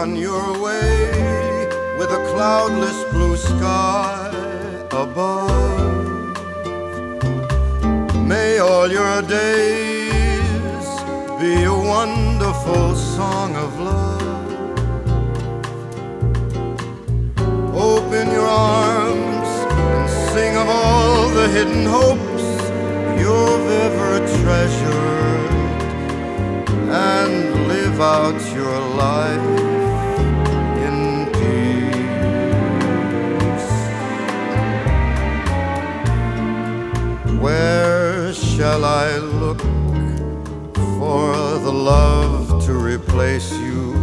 on your way with a cloudless blue sky above. May all your days be a wonderful song of love. Open your arms and sing of all the hidden hopes you've ever treasured, and live out your life in peace. Where shall I look for the love to replace you?